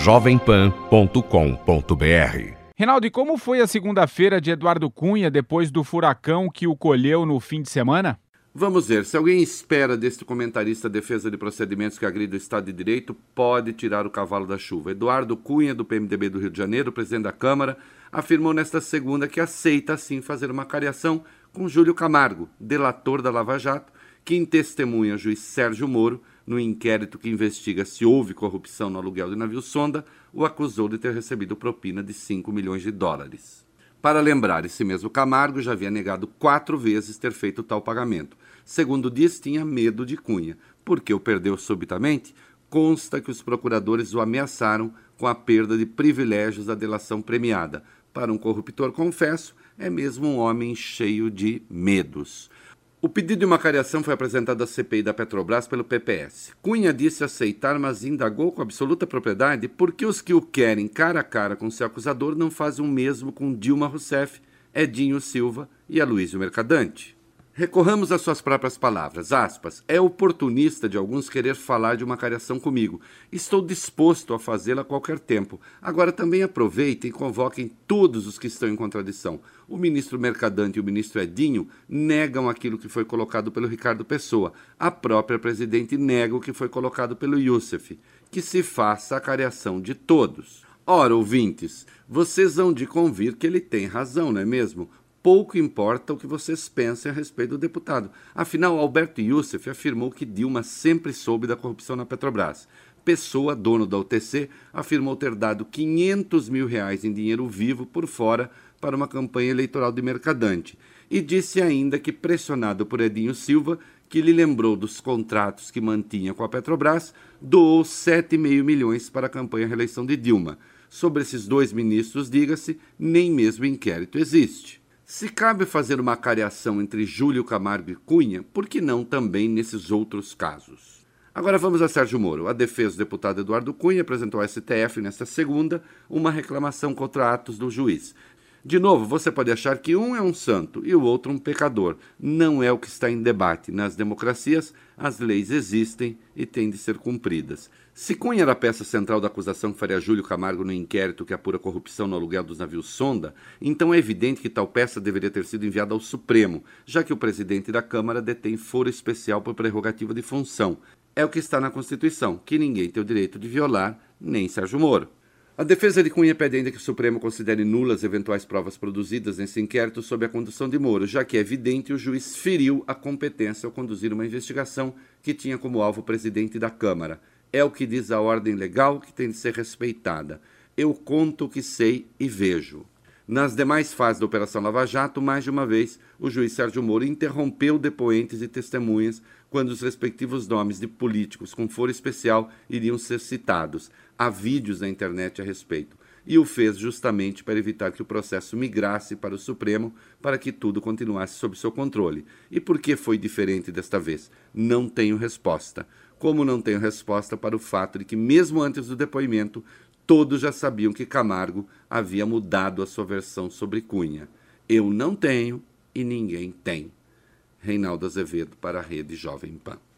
jovempan.com.br. Reinaldo, e como foi a segunda-feira de Eduardo Cunha depois do furacão que o colheu no fim de semana? Vamos ver, se alguém espera deste comentarista defesa de procedimentos que agride o Estado de Direito, pode tirar o cavalo da chuva. Eduardo Cunha, do PMDB do Rio de Janeiro, presidente da Câmara, afirmou nesta segunda que aceita, sim, fazer uma cariação com Júlio Camargo, delator da Lava Jato, que em testemunha juiz Sérgio Moro, no inquérito que investiga se houve corrupção no aluguel de navio-sonda, o acusou de ter recebido propina de 5 milhões de dólares. Para lembrar, esse mesmo Camargo já havia negado 4 vezes ter feito tal pagamento. Segundo diz, tinha medo de Cunha. Porque o perdeu subitamente, consta que os procuradores o ameaçaram com a perda de privilégios da delação premiada. Para um corruptor, confesso, é mesmo um homem cheio de medos. O pedido de uma cariação foi apresentado à CPI da Petrobras pelo PPS. Cunha disse aceitar, mas indagou com absoluta propriedade por que os que o querem cara a cara com seu acusador não fazem o mesmo com Dilma Rousseff, Edinho Silva e Aloysio Mercadante. Recorramos às suas próprias palavras, aspas, é oportunista de alguns querer falar de uma cariação comigo. Estou disposto a fazê-la a qualquer tempo. Agora também aproveitem e convoquem todos os que estão em contradição. O ministro Mercadante e o ministro Edinho negam aquilo que foi colocado pelo Ricardo Pessoa. A própria presidente nega o que foi colocado pelo Youssef. Que se faça a cariação de todos. Ora, ouvintes, vocês hão de convir que ele tem razão, não é mesmo? Pouco importa o que vocês pensem a respeito do deputado. Afinal, Alberto Youssef afirmou que Dilma sempre soube da corrupção na Petrobras. Pessoa, dono da UTC, afirmou ter dado R$500 mil em dinheiro vivo por fora para uma campanha eleitoral de Mercadante. E disse ainda que, pressionado por Edinho Silva, que lhe lembrou dos contratos que mantinha com a Petrobras, doou 7,5 milhões para a campanha reeleição de Dilma. Sobre esses dois ministros, diga-se, nem mesmo inquérito existe. Se cabe fazer uma cariação entre Júlio Camargo e Cunha, por que não também nesses outros casos? Agora vamos a Sérgio Moro. A defesa do deputado Eduardo Cunha apresentou ao STF nesta segunda uma reclamação contra atos do juiz. De novo, você pode achar que um é um santo e o outro um pecador. Não é o que está em debate. Nas democracias, as leis existem e têm de ser cumpridas. Se Cunha era a peça central da acusação que faria Júlio Camargo no inquérito que apura corrupção no aluguel dos navios sonda, então é evidente que tal peça deveria ter sido enviada ao Supremo, já que o presidente da Câmara detém foro especial por prerrogativa de função. É o que está na Constituição, que ninguém tem o direito de violar, nem Sérgio Moro. A defesa de Cunha pede ainda que o Supremo considere nulas eventuais provas produzidas nesse inquérito sob a condução de Moro, já que é evidente que o juiz feriu a competência ao conduzir uma investigação que tinha como alvo o presidente da Câmara. É o que diz a ordem legal que tem de ser respeitada. Eu conto o que sei e vejo. Nas demais fases da Operação Lava Jato, mais de uma vez, o juiz Sérgio Moro interrompeu depoentes e testemunhas quando os respectivos nomes de políticos com foro especial iriam ser citados. Há vídeos na internet a respeito. E o fez justamente para evitar que o processo migrasse para o Supremo, para que tudo continuasse sob seu controle. E por que foi diferente desta vez? Não tenho resposta. Como não tenho resposta para o fato de que, mesmo antes do depoimento, todos já sabiam que Camargo havia mudado a sua versão sobre Cunha. Eu não tenho e ninguém tem. Reinaldo Azevedo para a Rede Jovem Pan.